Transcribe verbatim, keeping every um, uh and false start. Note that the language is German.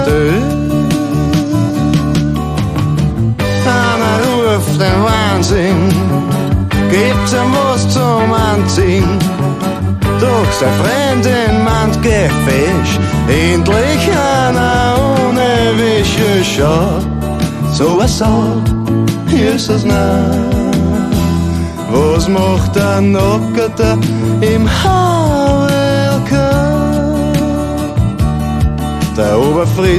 Einer ruft den Wahnsinn, gibt ihm was zum Anziehen. Doch seine Freundin meint, geh fisch, endlich einer ohne Wische schaut. So was sagt, ist es nicht. Was macht der Nackerte im Havelka? Der Oberfried